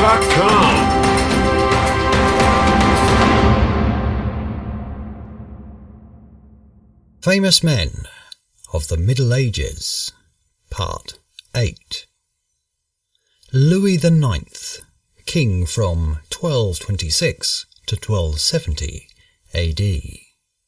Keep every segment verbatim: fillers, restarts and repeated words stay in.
dot com. Famous Men of the Middle Ages, Part eight. Louis the Ninth, King from twelve twenty-six to twelve seventy A D.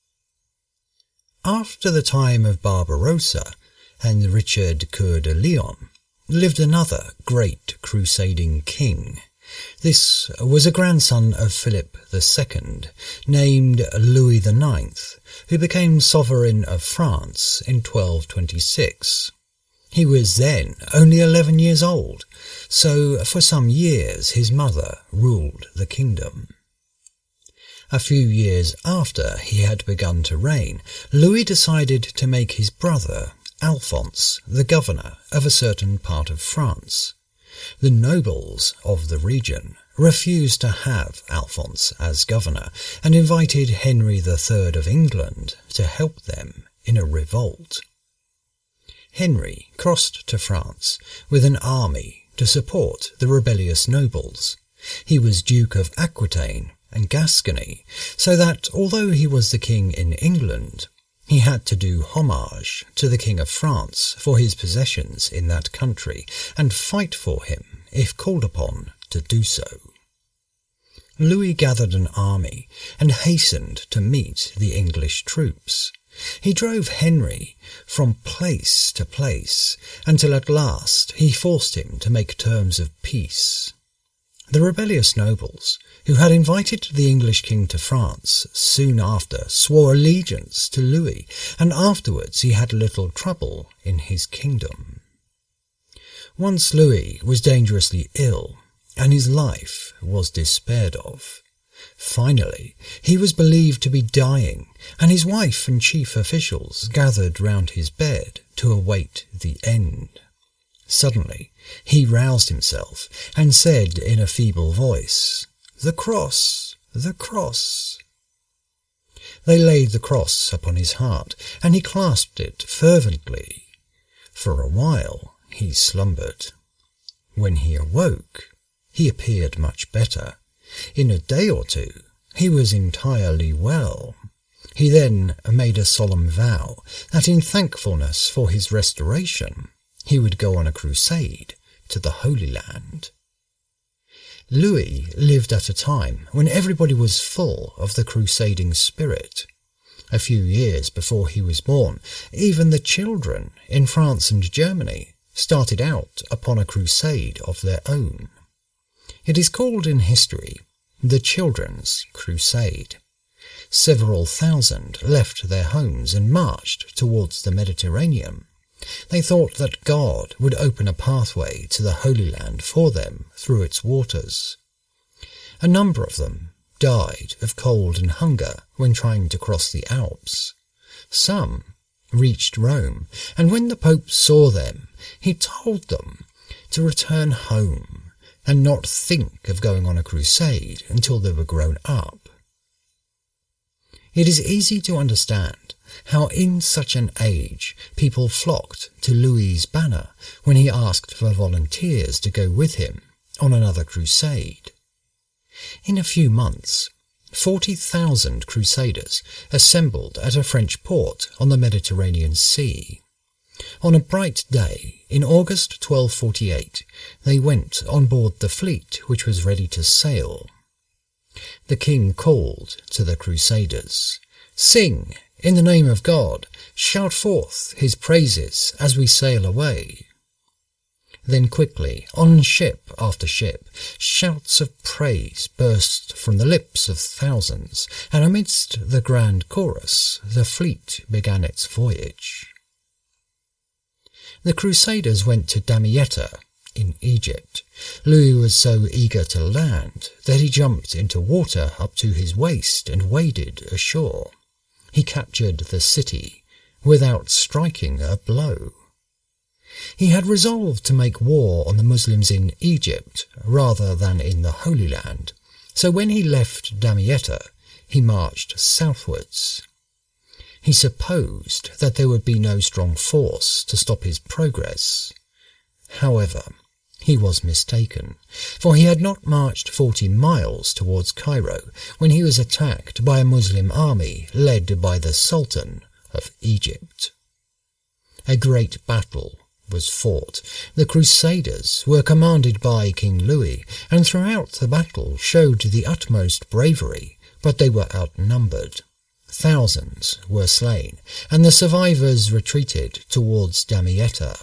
After the time of Barbarossa and Richard Coeur de Lion lived another great crusading king. This was a grandson of Philip the Second, named Louis the Ninth, who became sovereign of France in twelve twenty-six. He was then only eleven years old, so for some years his mother ruled the kingdom. A few years after he had begun to reign, Louis decided to make his brother, Alphonse, the governor of a certain part of France. The nobles of the region refused to have Alphonse as governor and invited Henry the Third of England to help them in a revolt. Henry crossed to France with an army to support the rebellious nobles. He was Duke of Aquitaine and Gascony, so that although he was the king in England, he had to do homage to the King of France for his possessions in that country and fight for him if called upon to do so. Louis gathered an army and hastened to meet the English troops. He drove Henry from place to place until at last he forced him to make terms of peace. The rebellious nobles, who had invited the English king to France, soon after swore allegiance to Louis, and afterwards he had little trouble in his kingdom. Once Louis was dangerously ill, and his life was despaired of. Finally, he was believed to be dying, and his wife and chief officials gathered round his bed to await the end. Suddenly, he roused himself and said in a feeble voice, "The cross, the cross." They laid the cross upon his heart, and he clasped it fervently. For a while he slumbered. When he awoke, he appeared much better. In a day or two, he was entirely well. He then made a solemn vow that in thankfulness for his restoration, he would go on a crusade to the Holy Land. Louis lived at a time when everybody was full of the crusading spirit. A few years before he was born, even the children in France and Germany started out upon a crusade of their own. It is called in history the Children's Crusade. Several thousand left their homes and marched towards the Mediterranean. They thought that God would open a pathway to the Holy Land for them through its waters. A number of them died of cold and hunger when trying to cross the Alps. Some reached Rome, and when the Pope saw them, he told them to return home and not think of going on a crusade until they were grown up. It is easy to understand how in such an age people flocked to Louis's banner when he asked for volunteers to go with him on another crusade. In a few months, forty thousand crusaders assembled at a French port on the Mediterranean Sea. On a bright day in August twelve forty-eight, they went on board the fleet which was ready to sail. The king called to the crusaders, "Sing in the name of God, shout forth his praises as we sail away." Then quickly, on ship after ship, shouts of praise burst from the lips of thousands, and amidst the grand chorus the fleet began its voyage. The crusaders went to Damietta in Egypt. Louis was so eager to land that he jumped into water up to his waist and waded ashore. He captured the city without striking a blow. He had resolved to make war on the Muslims in Egypt rather than in the Holy Land, so when he left Damietta, he marched southwards. He supposed that there would be no strong force to stop his progress. However, He was mistaken, for he had not marched forty miles towards Cairo when he was attacked by a Muslim army led by the Sultan of Egypt. A great battle was fought. The Crusaders were commanded by King Louis, and throughout the battle showed the utmost bravery, but they were outnumbered. Thousands were slain, and the survivors retreated towards Damietta.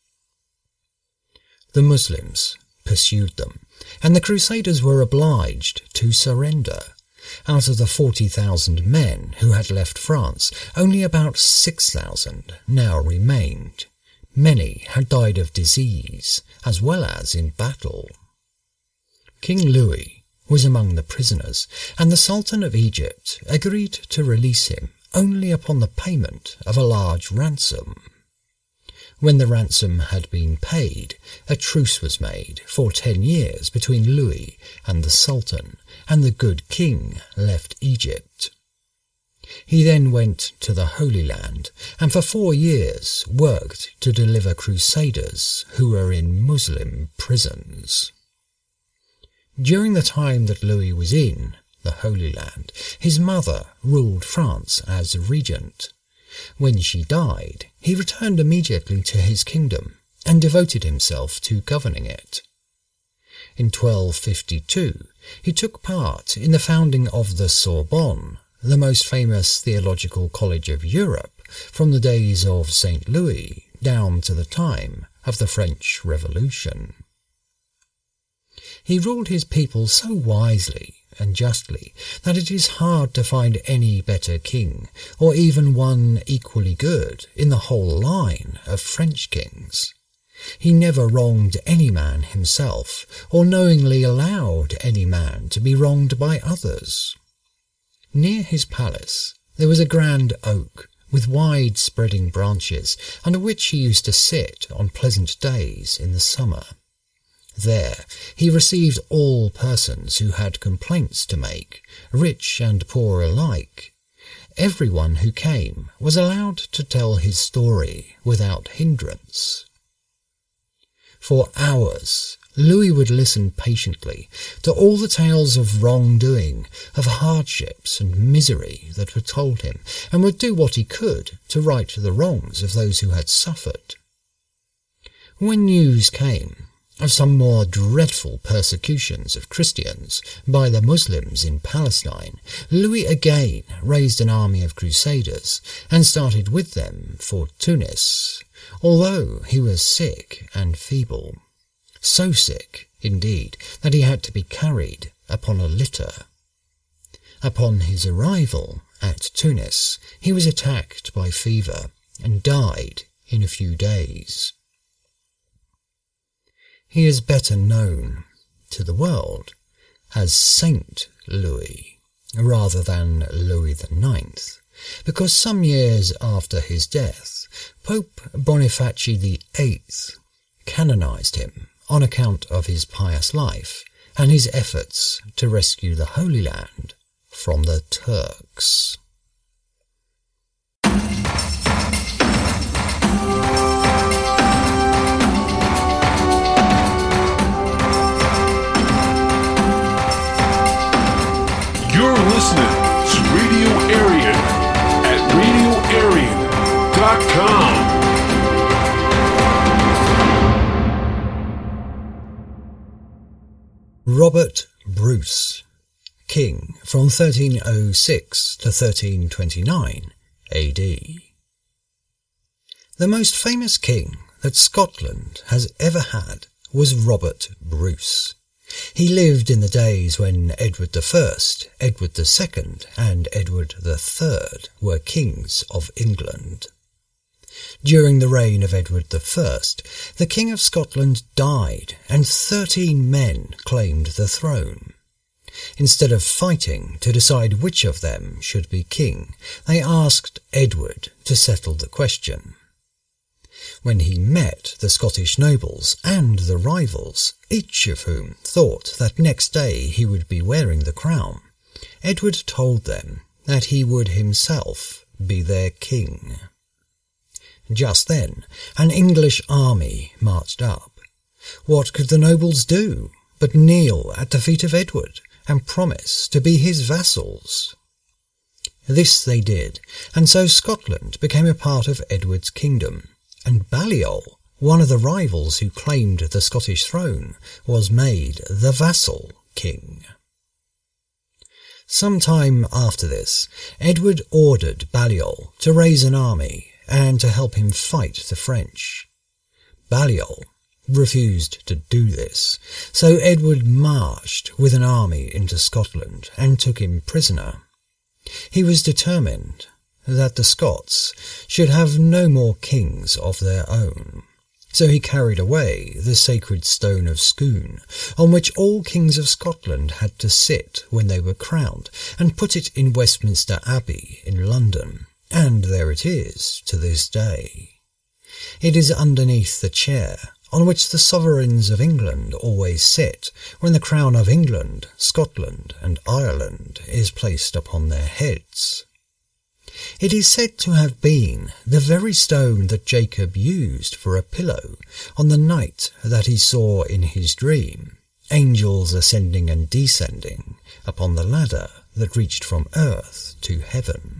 The Muslims pursued them, and the Crusaders were obliged to surrender. Out of the forty thousand men who had left France, only about six thousand now remained. Many had died of disease, as well as in battle. King Louis was among the prisoners, and the Sultan of Egypt agreed to release him only upon the payment of a large ransom. When the ransom had been paid, a truce was made for ten years between Louis and the Sultan, and the good king left Egypt. He then went to the Holy Land, and for four years worked to deliver crusaders who were in Muslim prisons. During the time that Louis was in the Holy Land, his mother ruled France as regent. When she died, he returned immediately to his kingdom and devoted himself to governing it. In twelve fifty-two, he took part in the founding of the Sorbonne, the most famous theological college of Europe, from the days of Saint Louis down to the time of the French Revolution. He ruled his people so wisely and justly that it is hard to find any better king, or even one equally good, in the whole line of French kings. He never wronged any man himself, or knowingly allowed any man to be wronged by others. Near his palace there was a grand oak with wide-spreading branches, under which he used to sit on pleasant days in the summer. There he received all persons who had complaints to make, rich and poor alike. Everyone who came was allowed to tell his story without hindrance. For hours Louis would listen patiently to all the tales of wrongdoing, of hardships and misery that were told him, and would do what he could to right the wrongs of those who had suffered. When news came of some more dreadful persecutions of Christians by the Muslims in Palestine, Louis again raised an army of crusaders and started with them for Tunis, although he was sick and feeble. So sick, indeed, that he had to be carried upon a litter. Upon his arrival at Tunis, he was attacked by fever and died in a few days. He is better known to the world as Saint Louis rather than Louis the Ninth, because some years after his death, Pope Boniface the Eighth canonized him on account of his pious life and his efforts to rescue the Holy Land from the Turks. You're listening to Radio Aryan at radio aryan dot com. Robert Bruce, king from thirteen oh six to thirteen twenty-nine A D. The most famous king that Scotland has ever had was Robert Bruce. He lived in the days when Edward the First, Edward the Second, and Edward the Third were kings of England. During the reign of Edward the First, the King of Scotland died, and thirteen men claimed the throne. Instead of fighting to decide which of them should be king, they asked Edward to settle the question. When he met the Scottish nobles and the rivals, each of whom thought that next day he would be wearing the crown, Edward told them that he would himself be their king. Just then, an English army marched up. What could the nobles do but kneel at the feet of Edward and promise to be his vassals? This they did, and so Scotland became a part of Edward's kingdom, and Balliol, one of the rivals who claimed the Scottish throne, was made the vassal king. Some time after this, Edward ordered Balliol to raise an army and to help him fight the French. Balliol refused to do this, so Edward marched with an army into Scotland and took him prisoner. He was determined that the Scots should have no more kings of their own, so he carried away the sacred stone of Scone, on which all kings of Scotland had to sit when they were crowned, and put it in Westminster Abbey in London, and there it is to this day. It is underneath the chair on which the sovereigns of England always sit when the crown of England, Scotland, and Ireland is placed upon their heads. It is said to have been the very stone that Jacob used for a pillow on the night that he saw in his dream angels ascending and descending upon the ladder that reached from earth to heaven.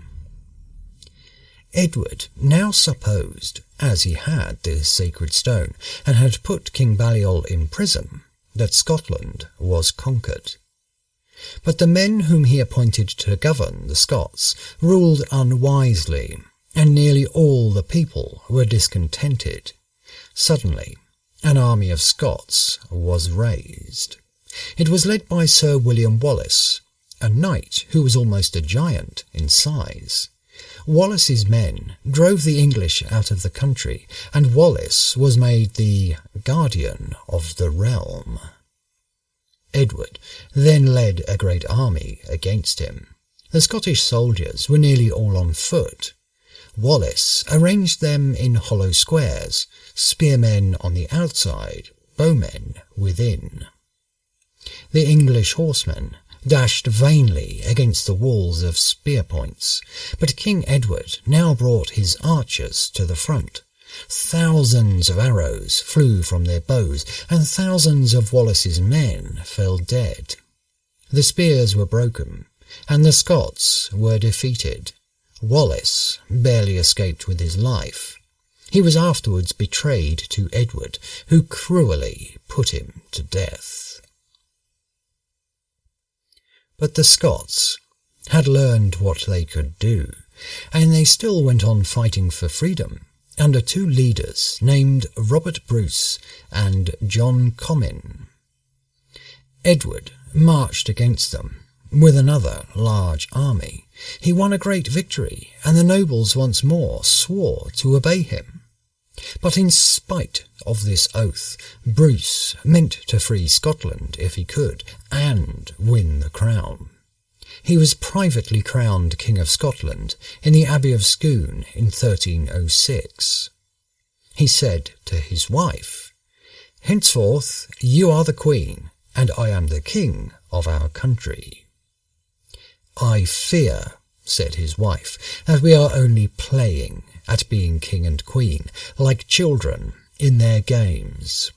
Edward now supposed, as he had this sacred stone, and had put King Balliol in prison, that Scotland was conquered. But the men whom he appointed to govern the Scots ruled unwisely, and nearly all the people were discontented. Suddenly, an army of Scots was raised. It was led by Sir William Wallace, a knight who was almost a giant in size. Wallace's men drove the English out of the country, and Wallace was made the guardian of the realm. Edward then led a great army against him. The Scottish soldiers were nearly all on foot. Wallace arranged them in hollow squares, spearmen on the outside, bowmen within. The English horsemen dashed vainly against the walls of spear points, but King Edward now brought his archers to the front. Thousands of arrows flew from their bows, and thousands of Wallace's men fell dead. The spears were broken, and the Scots were defeated. Wallace barely escaped with his life. He was afterwards betrayed to Edward, who cruelly put him to death. But the Scots had learned what they could do, and they still went on fighting for freedom under two leaders named Robert Bruce and John Comyn. Edward marched against them with another large army. He won a great victory, and the nobles once more swore to obey him. But in spite of this oath, Bruce meant to free Scotland if he could, and win the crown. He was privately crowned King of Scotland in the Abbey of Scone in thirteen oh six. He said to his wife, "Henceforth you are the Queen, and I am the King of our country." "I fear," said his wife, "that we are only playing at being king and queen, like children in their games."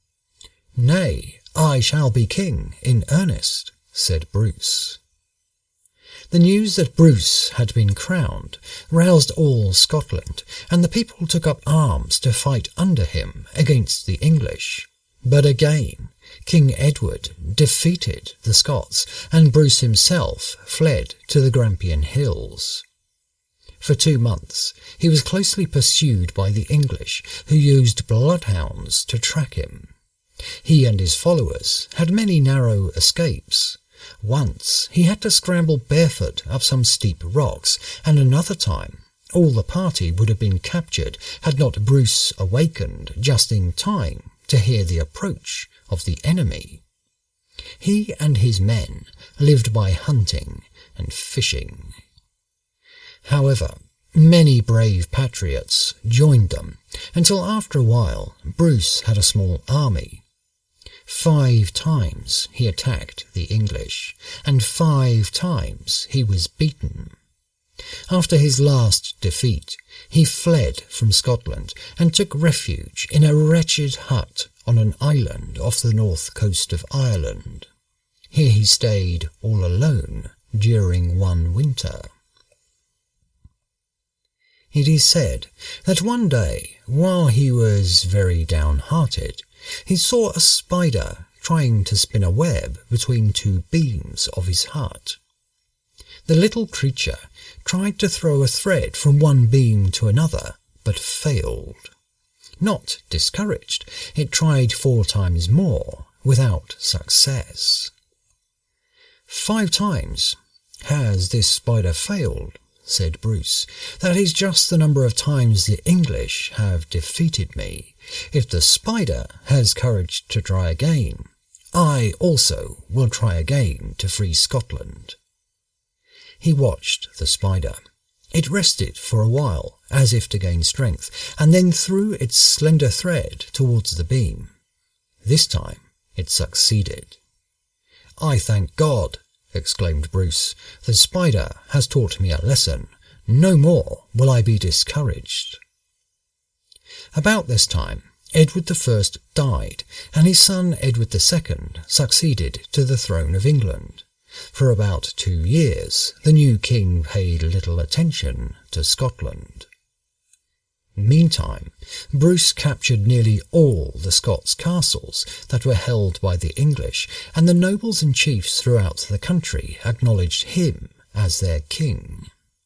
"Nay, I shall be king in earnest," said Bruce. The news that Bruce had been crowned roused all Scotland, and the people took up arms to fight under him against the English. But again King Edward defeated the Scots, and Bruce himself fled to the Grampian Hills. For two months he was closely pursued by the English, who used bloodhounds to track him. He and his followers had many narrow escapes. Once he had to scramble barefoot up some steep rocks, and another time all the party would have been captured had not Bruce awakened just in time to hear the approach of the enemy. He and his men lived by hunting and fishing. However, many brave patriots joined them, until after a while Bruce had a small army. Five times he attacked the English, and five times he was beaten. After his last defeat, he fled from Scotland and took refuge in a wretched hut on an island off the north coast of Ireland. Here he stayed all alone during one winter. It is said that one day, while he was very downhearted, he saw a spider trying to spin a web between two beams of his hut. The little creature tried to throw a thread from one beam to another, but failed. Not discouraged, it tried four times more, without success. Five times has this spider failed, said Bruce. That is just the number of times the English have defeated me. If the spider has courage to try again, I also will try again to free Scotland. He watched the spider. It rested for a while, as if to gain strength, and then threw its slender thread towards the beam. This time it succeeded. "I thank God," exclaimed Bruce. "The spider has taught me a lesson. No more will I be discouraged." About this time, Edward the First died, and his son Edward the Second succeeded to the throne of England. For about two years, the new king paid little attention to Scotland. Meantime, Bruce captured nearly all the Scots castles that were held by the English, and the nobles and chiefs throughout the country acknowledged him as their king.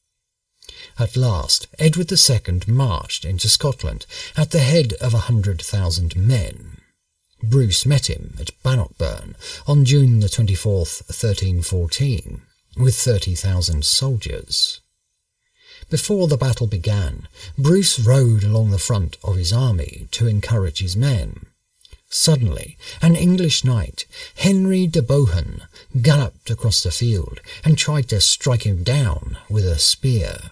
At last, Edward the Second marched into Scotland at the head of a hundred thousand men. Bruce met him at Bannockburn on June the twenty-fourth, thirteen fourteen, with thirty thousand soldiers. Before the battle began, Bruce rode along the front of his army to encourage his men. Suddenly, an English knight, Henry de Bohun, galloped across the field and tried to strike him down with a spear.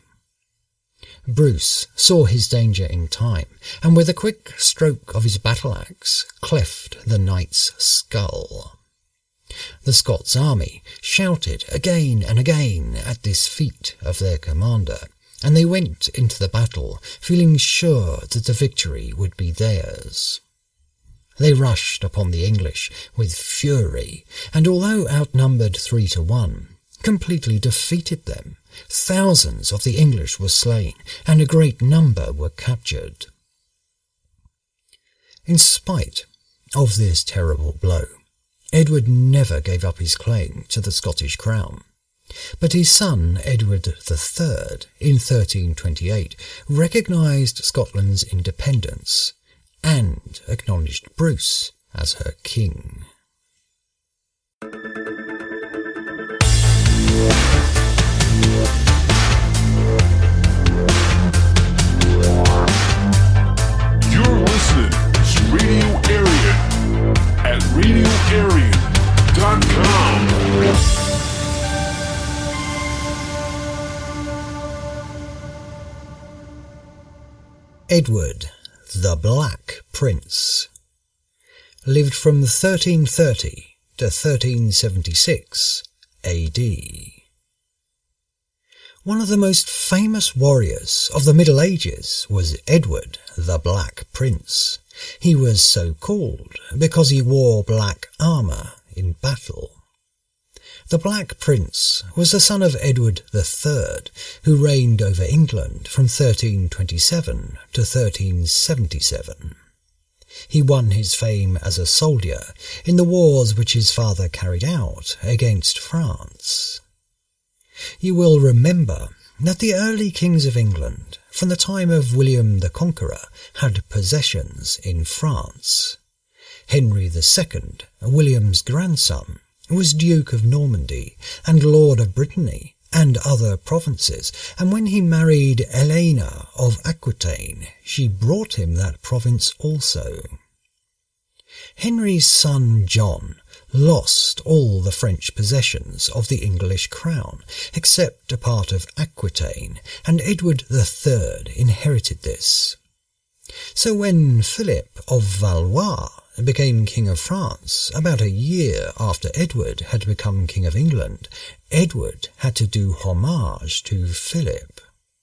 Bruce saw his danger in time, and with a quick stroke of his battle-axe, cleft the knight's skull. The Scots army shouted again and again at this feat of their commander, and they went into the battle feeling sure that the victory would be theirs. They rushed upon the English with fury, and although outnumbered three to one, completely defeated them. Thousands of the English were slain, and a great number were captured. In spite of this terrible blow, Edward never gave up his claim to the Scottish crown. But his son, Edward the Third, in thirteen twenty-eight, recognised Scotland's independence and acknowledged Bruce as her king. You're listening to Radio Aryan at radio aryan dot com. Edward the Black Prince lived from thirteen thirty to thirteen seventy-six A D. One of the most famous warriors of the Middle Ages was Edward the Black Prince. He was so called because he wore black armour in battle. The Black Prince was the son of Edward the Third, who reigned over England from thirteen twenty-seven to thirteen seventy-seven. He won his fame as a soldier in the wars which his father carried out against France. You will remember that the early kings of England, from the time of William the Conqueror, had possessions in France. Henry the Second, William's grandson, was Duke of Normandy and Lord of Brittany and other provinces, and when he married Helena of Aquitaine, she brought him that province also. Henry's son John lost all the French possessions of the English crown, except a part of Aquitaine, and Edward the Third inherited this. So when Philip of Valois became King of France about a year after Edward had become King of England, Edward had to do homage to Philip.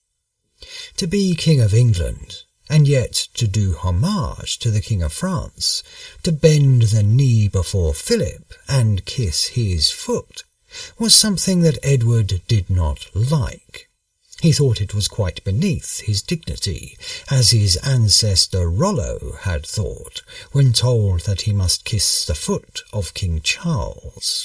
To be King of England, and yet to do homage to the King of France, to bend the knee before Philip and kiss his foot, was something that Edward did not like. He thought it was quite beneath his dignity, as his ancestor Rollo had thought when told that he must kiss the foot of King Charles.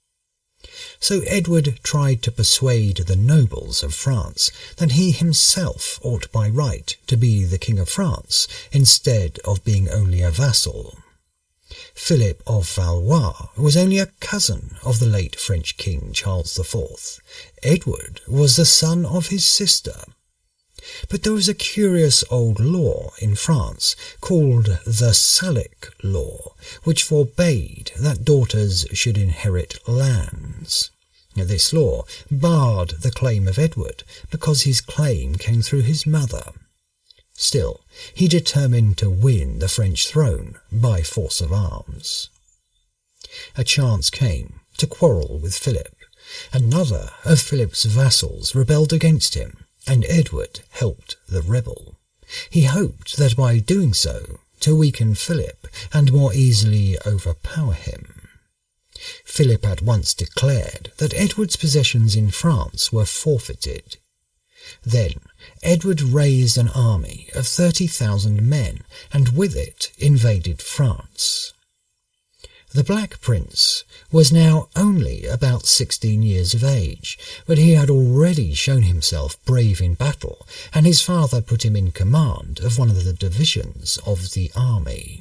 So Edward tried to persuade the nobles of France that he himself ought by right to be the King of France instead of being only a vassal. Philip of Valois was only a cousin of the late French King Charles the Fourth. Edward was the son of his sister. But there was a curious old law in France called the Salic Law, which forbade that daughters should inherit lands. This law barred the claim of Edward because his claim came through his mother. Still, he determined to win the French throne by force of arms. A chance came to quarrel with Philip. Another of Philip's vassals rebelled against him, and Edward helped the rebel. He hoped that by doing so to weaken Philip and more easily overpower him. Philip at once declared that Edward's possessions in France were forfeited. Then Edward raised an army of thirty thousand men, and with it invaded France. The Black Prince was now only about sixteen years of age, but he had already shown himself brave in battle, and his father put him in command of one of the divisions of the army.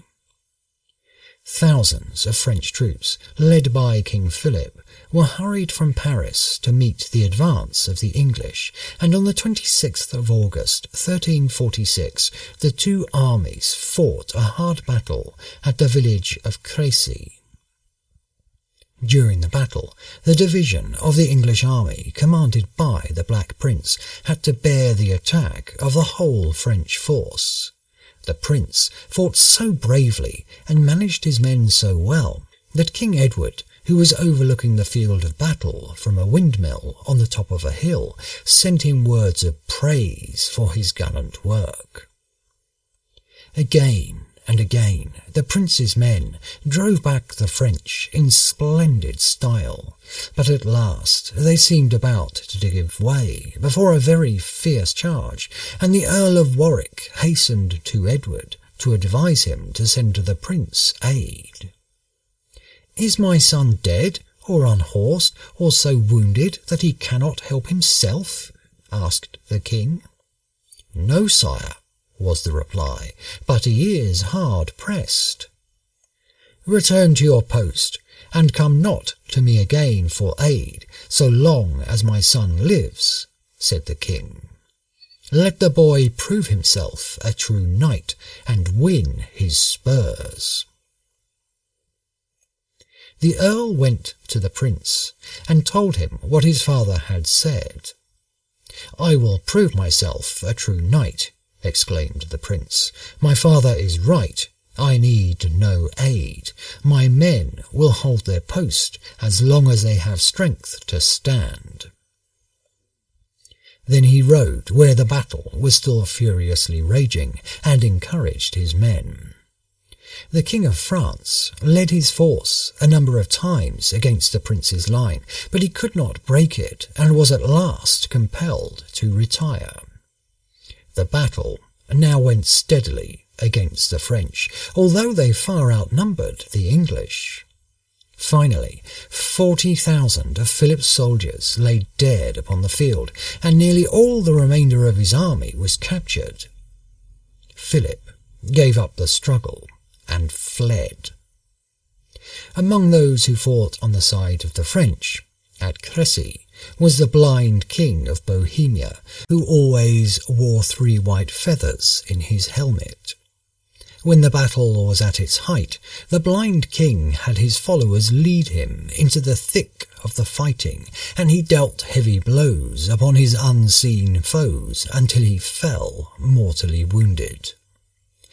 Thousands of French troops, led by King Philip, were hurried from Paris to meet the advance of the English, and on the twenty-sixth of August, thirteen forty-six, the two armies fought a hard battle at the village of Crécy. During the battle, the division of the English army, commanded by the Black Prince, had to bear the attack of the whole French force. The prince fought so bravely and managed his men so well that King Edward, who was overlooking the field of battle from a windmill on the top of a hill, sent him words of praise for his gallant work. Again and again the prince's men drove back the French in splendid style, but at last they seemed about to give way before a very fierce charge, and the Earl of Warwick hastened to Edward to advise him to send to the prince aid. "Is my son dead, or unhorsed, or so wounded that he cannot help himself?" asked the king. "No, sire," was the reply, "but he is hard pressed." "Return to your post, and come not to me again for aid, so long as my son lives," said the king. "Let the boy prove himself a true knight, and win his spurs." The earl went to the prince, and told him what his father had said. "I will prove myself a true knight," exclaimed the prince. "My father is right. I need no aid. My men will hold their post as long as they have strength to stand." Then he rode where the battle was still furiously raging, and encouraged his men. The King of France led his force a number of times against the prince's line, but he could not break it, and was at last compelled to retire. The battle now went steadily against the French, although they far outnumbered the English. Finally, forty thousand of Philip's soldiers lay dead upon the field, and nearly all the remainder of his army was captured. Philip gave up the struggle and fled. Among those who fought on the side of the French at Crécy was the blind king of Bohemia, who always wore three white feathers in his helmet. When the battle was at its height, the blind king had his followers lead him into the thick of the fighting, and he dealt heavy blows upon his unseen foes until he fell mortally wounded.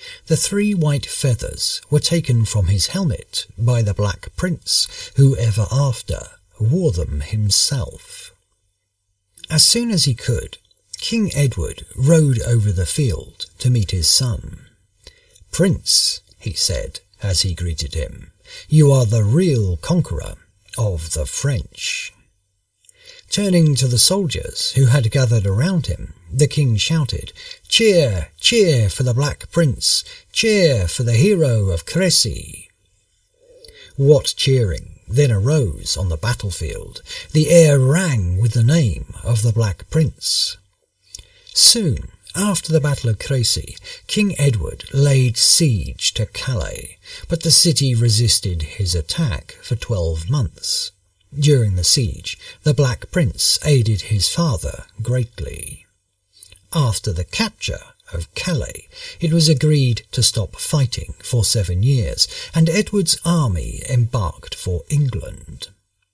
The three white feathers were taken from his helmet by the Black Prince, who ever after wore them himself. As soon as he could, King Edward rode over the field to meet his son. "Prince," he said as he greeted him, "you are the real conqueror of the French." Turning to the soldiers who had gathered around him, the king shouted, "Cheer, cheer for the Black Prince! Cheer for the hero of Crécy!" What cheering then arose on the battlefield! The air rang with the name of the Black Prince. Soon after the Battle of Crécy, King Edward laid siege to Calais, but the city resisted his attack for twelve months. During the siege, the Black Prince aided his father greatly. After the capture of Calais, it was agreed to stop fighting for seven years, and Edward's army embarked for England.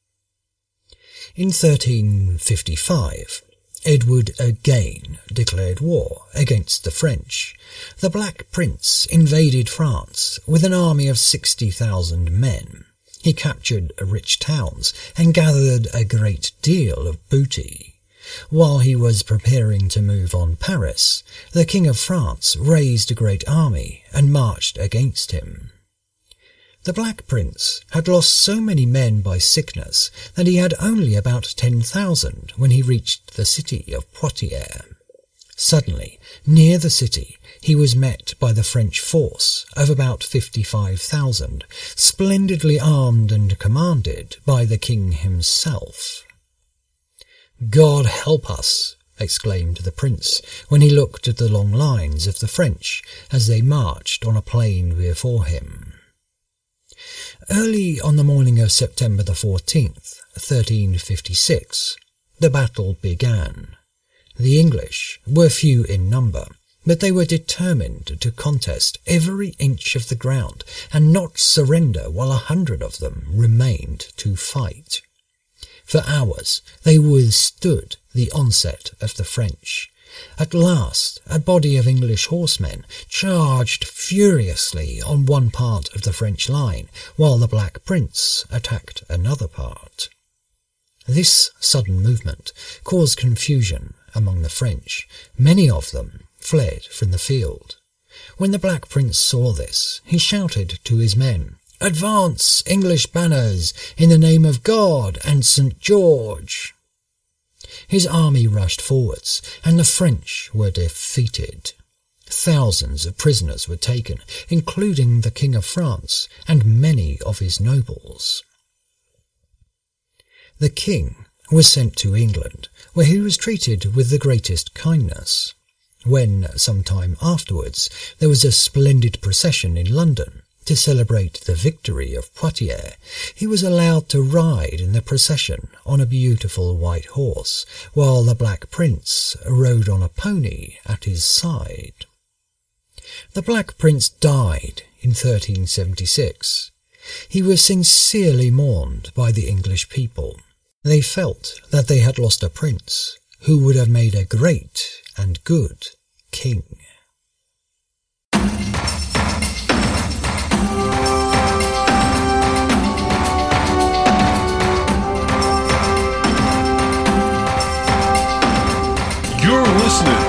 In thirteen fifty-five, Edward again declared war against the French. The Black Prince invaded France with an army of sixty thousand men. He captured rich towns and gathered a great deal of booty. While he was preparing to move on Paris, the King of France raised a great army and marched against him. The Black Prince had lost so many men by sickness that he had only about ten thousand when he reached the city of Poitiers. Suddenly, near the city, he was met by the French force of about fifty-five thousand, splendidly armed and commanded by the king himself. "God help us!" exclaimed the prince when he looked at the long lines of the French as they marched on a plain before him. Early on the morning of September the fourteenth, thirteen fifty-six, the battle began. The English were few in number, but they were determined to contest every inch of the ground and not surrender while a hundred of them remained to fight. For hours they withstood the onset of the French. At last a body of English horsemen charged furiously on one part of the French line, while the Black Prince attacked another part. This sudden movement caused confusion among the French. Many of them fled from the field. When the Black Prince saw this, he shouted to his men, "Advance, English banners, in the name of God and Saint George!" His army rushed forwards, and the French were defeated. Thousands of prisoners were taken, including the King of France and many of his nobles. The king was sent to England, where he was treated with the greatest kindness. When, some time afterwards, there was a splendid procession in London to celebrate the victory of Poitiers, he was allowed to ride in the procession on a beautiful white horse, while the Black Prince rode on a pony at his side. The Black Prince died in thirteen seventy-six. He was sincerely mourned by the English people. They felt that they had lost a prince who would have made a great and good king. You're listening